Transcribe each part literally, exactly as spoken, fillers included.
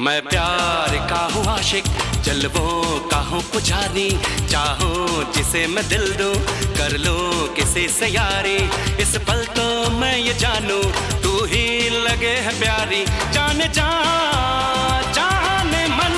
मैं प्यार का हूँ आशिक, जलवों का हूँ पुजारी, चाहूँ जिसे मैं दिल दूँ, कर लूँ किसी से यारी। इस पल तो मैं ये जानूँ, तू ही लगे है प्यारी, जाने जा जाने मन।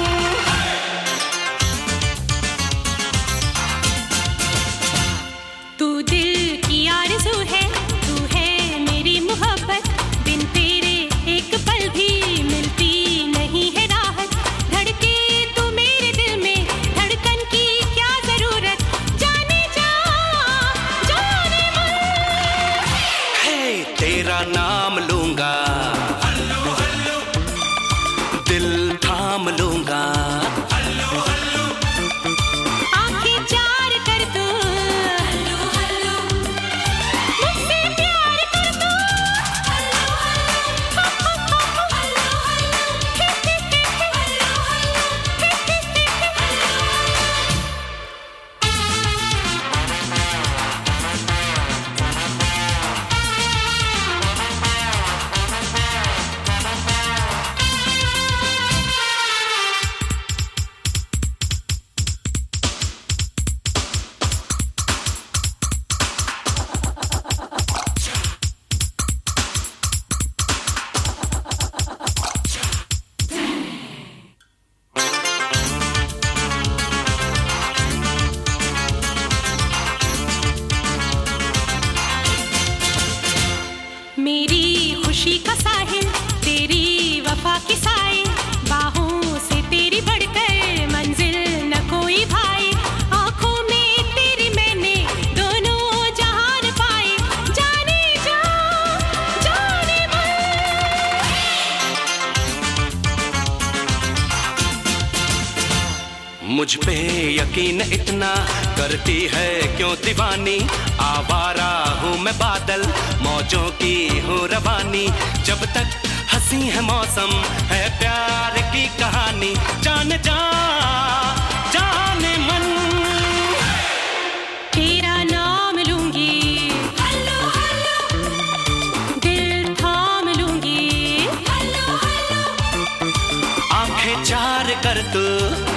तू दिल की आरज़ू है, तू है मेरी मोहब्बत, बिन तेरे एक पल भी मिलती नहीं है राहत। धड़के तू मेरे दिल में, धड़कन की क्या जरूरत, जाने जा जाने मन। हे तेरा नाम लूंगा, हल्लू हल्लू, दिल थाम लूंगा, हल्लू हल्लू, आंखें चार कर दो, हल्लू हल्लू, मुझसे प्यार कर दो, हल्लू हल्लू, हल्लू मेरी खुशी का साहिल, तेरी वफा की साए, बाहों से तेरी बढ़कर मंजिल न कोई भाई। आंखों में तेरी मैंने दोनों जहान पाए, जाने जा जाने मन। मुझ पे यकीन इतना करती है क्यों दीवानी, आवारा हूँ मैं बादल, मौजों की हूँ रवानी। जब तक हंसी है मौसम, है प्यार की कहानी, जान जा जाने मन। तेरा नाम लूंगी, हल्लू हल्लू, दिल थाम लूंगी, हल्लू हल्लू, आंखें चार कर तू,